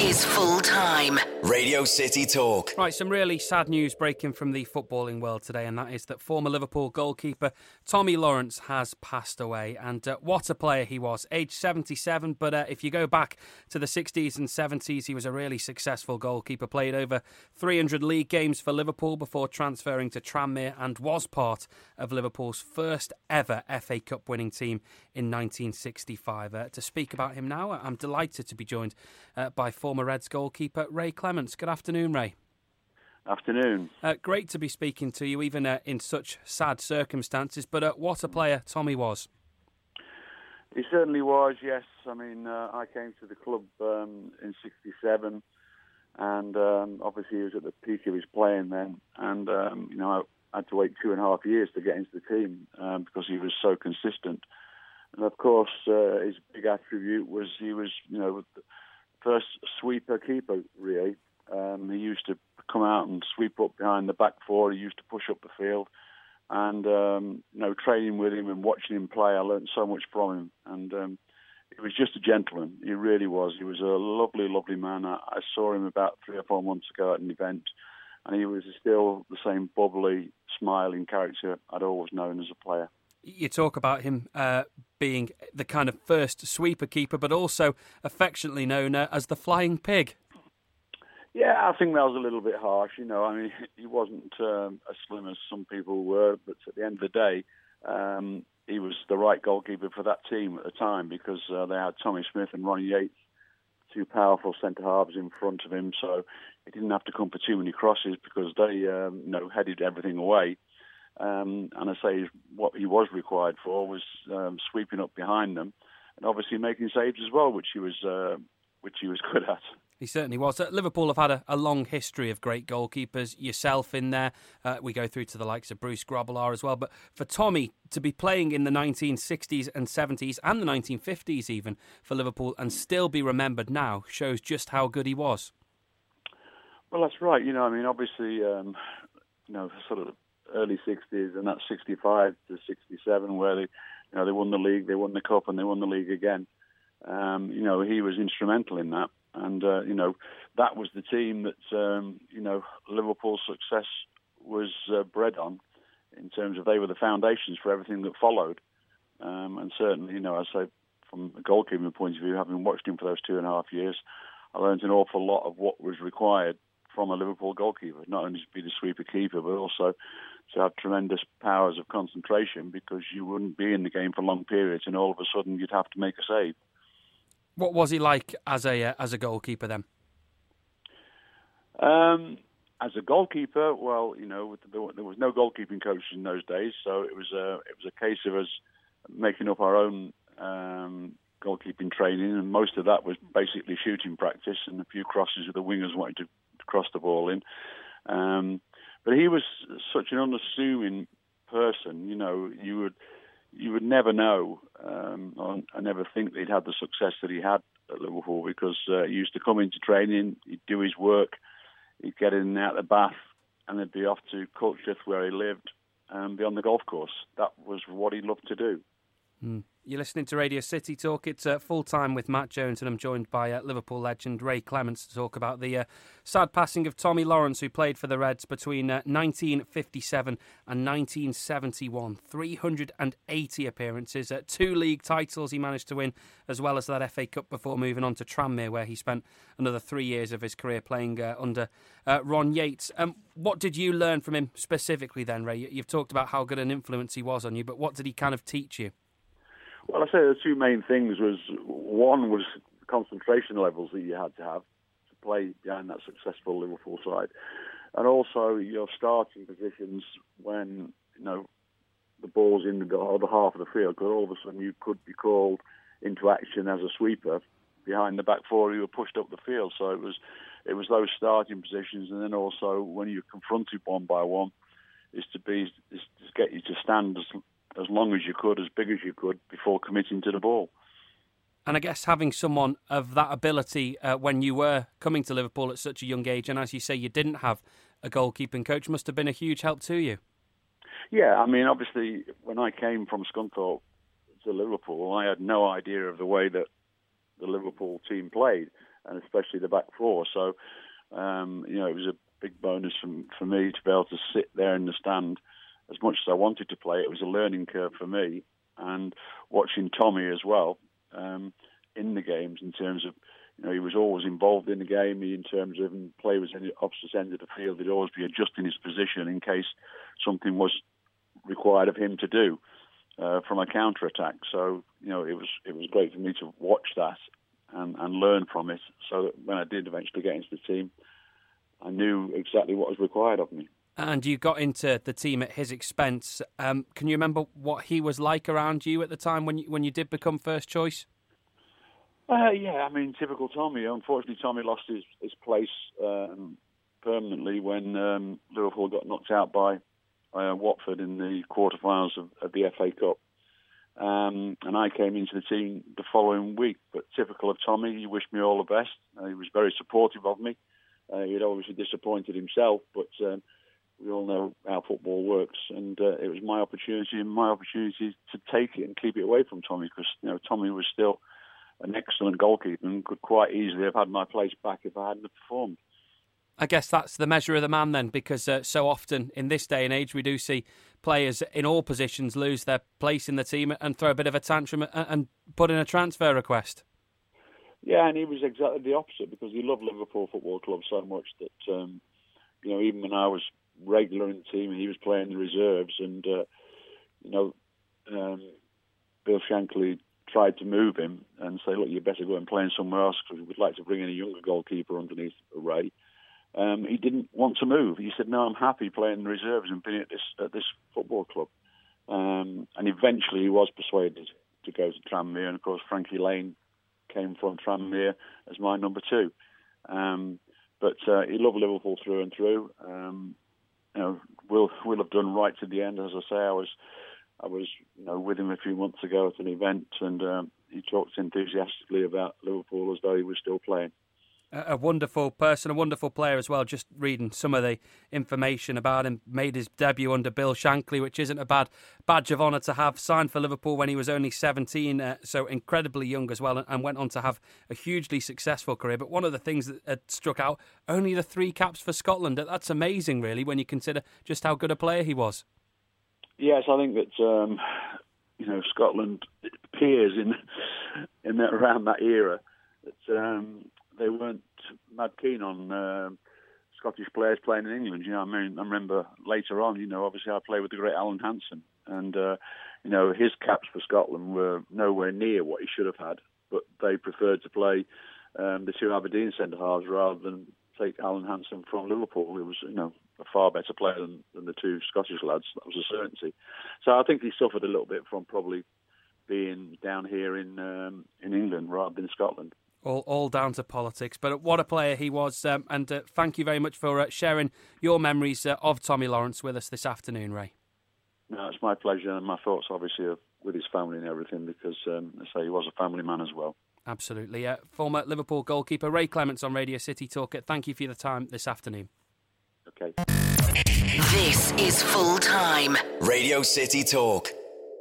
is full time. Radio City Talk. Right, some really sad news breaking from the footballing world today, and that is that former Liverpool goalkeeper Tommy Lawrence has passed away. And what a player he was, age 77. But if you go back to the 60s and 70s, he was a really successful goalkeeper, played over 300 league games for Liverpool before transferring to Tranmere, and was part of Liverpool's first ever FA Cup winning team in 1965. To speak about him now, I'm delighted to be joined by former Reds goalkeeper Ray Clemence. Good afternoon, Ray. Afternoon. Great to be speaking to you, even in such sad circumstances. But what a player Tommy was. He certainly was, yes. I mean, I came to the club in '67, and obviously he was at the peak of his playing then. And, I had to wait 2.5 years to get into the team because he was so consistent. And, of course, his big attribute was he was, the first sweeper keeper, really. He used to come out and sweep up behind the back four. He used to push up the field. And, training with him and watching him play, I learned so much from him. And he was just a gentleman. He really was. He was a lovely, lovely man. I saw him about 3 or 4 months ago at an event, and he was still the same bubbly, smiling character I'd always known as a player. You talk about him being the kind of first sweeper keeper, but also affectionately known as the Flying Pig. Yeah, I think that was a little bit harsh. He wasn't as slim as some people were, but at the end of the day, he was the right goalkeeper for that team at the time because they had Tommy Smith and Ronnie Yates, two powerful centre-halves in front of him, so he didn't have to come for too many crosses because they headed everything away. And I say what he was required for was sweeping up behind them and obviously making saves as well, which he was good at. He certainly was. Liverpool have had a long history of great goalkeepers, yourself in there. We go through to the likes of Bruce Grobbelaar as well. But for Tommy to be playing in the 1960s and 70s and the 1950s even for Liverpool and still be remembered now shows just how good he was. Well, that's right. Obviously, sort of early 60s and that's 65 to 67 where they won the league, they won the cup and they won the league again. He was instrumental in that. And, that was the team that, Liverpool's success was bred on in terms of they were the foundations for everything that followed. And certainly, I say from a goalkeeping point of view, having watched him for those 2.5 years, I learned an awful lot of what was required from a Liverpool goalkeeper, not only to be the sweeper keeper, but also to have tremendous powers of concentration because you wouldn't be in the game for long periods and all of a sudden you'd have to make a save. What was he like as a goalkeeper then? As a goalkeeper, well, there was no goalkeeping coach in those days, so it was a case of us making up our own goalkeeping training, and most of that was basically shooting practice and a few crosses with the wingers wanting to cross the ball in. But he was such an unassuming person, you would never know or never think that he'd had the success that he had at Liverpool because he used to come into training, he'd do his work, he'd get in and out of the bath, and they'd be off to Culcheth where he lived and be on the golf course. That was what he loved to do. You're listening to Radio City Talk. It's full time with Matt Jones, and I'm joined by Liverpool legend Ray Clemence to talk about the sad passing of Tommy Lawrence, who played for the Reds between 1957 and 1971. 380 appearances, 2 league titles he managed to win, as well as that FA Cup before moving on to Tranmere, where he spent another 3 years of his career playing under Ron Yates. What did you learn from him specifically then, Ray? You've talked about how good an influence he was on you, but what did he kind of teach you? Well, I say the two main things was, one was concentration levels that you had to have to play behind that successful Liverpool side. And also your starting positions when, the ball's in the other half of the field, because all of a sudden you could be called into action as a sweeper behind the back four, you were pushed up the field. So it was those starting positions, and then also when you're confronted one by one, is to get you to stand as long as you could, as big as you could, before committing to the ball. And I guess having someone of that ability when you were coming to Liverpool at such a young age, and as you say, you didn't have a goalkeeping coach, must have been a huge help to you. Yeah, obviously, when I came from Scunthorpe to Liverpool, I had no idea of the way that the Liverpool team played. and especially the back four. So, it was a big bonus for me to be able to sit there in the stand. As much as I wanted to play, it was a learning curve for me. And watching Tommy as well in the games, in terms of, he was always involved in the game. In terms of play was in the opposite end of the field, he'd always be adjusting his position in case something was required of him to do from a counter attack. So it was great for me to watch that and learn from it. So that when I did eventually get into the team, I knew exactly what was required of me. And you got into the team at his expense. Can you remember what he was like around you at the time when you did become first choice? Yeah, typical Tommy. Unfortunately, Tommy lost his place permanently when Liverpool got knocked out by Watford in the quarterfinals of the FA Cup. And I came into the team the following week. But typical of Tommy, he wished me all the best. He was very supportive of me. He'd obviously disappointed himself, but we all know how football works. And it was my opportunity to take it and keep it away from Tommy, because Tommy was still an excellent goalkeeper and could quite easily have had my place back if I hadn't performed. I guess that's the measure of the man then, because so often in this day and age we do see players in all positions lose their place in the team and throw a bit of a tantrum and put in a transfer request. Yeah, and he was exactly the opposite, because he loved Liverpool Football Club so much that, even when I was regular in the team and he was playing the reserves, and, Bill Shankly tried to move him and say, look, you better go and play somewhere else because we'd like to bring in a younger goalkeeper underneath Ray. He didn't want to move. He said, no, I'm happy playing the reserves and being at this football club. And eventually he was persuaded to go to Tranmere, and of course Frankie Lane came from Tranmere as my number 2. But he loved Liverpool through and through. We'll have done right to the end. As I say, I was with him a few months ago at an event, and he talked enthusiastically about Liverpool as though he was still playing. A wonderful person, a wonderful player as well. Just reading some of the information about him, made his debut under Bill Shankly, which isn't a bad badge of honour to have. Signed for Liverpool when he was only 17, so incredibly young as well, and went on to have a hugely successful career. But one of the things that struck out, only the 3 caps for Scotland. That's amazing, really, when you consider just how good a player he was. Yes, I think that Scotland appears in that, around that era that they weren't mad keen on Scottish players playing in England. I remember later on, obviously I played with the great Alan Hansen, and his caps for Scotland were nowhere near what he should have had, but they preferred to play the 2 Aberdeen centre halves rather than take Alan Hansen from Liverpool. He was, a far better player than the 2 Scottish lads. That was a certainty. So I think he suffered a little bit from probably being down here in England rather than Scotland. All down to politics. But what a player he was. And thank you very much for sharing your memories of Tommy Lawrence with us this afternoon, Ray. No, it's my pleasure, and my thoughts obviously are with his family and everything, because I say he was a family man as well. Absolutely. Former Liverpool goalkeeper Ray Clements on Radio City Talk. Thank you for your time this afternoon. Okay. This is Full Time. Radio City Talk.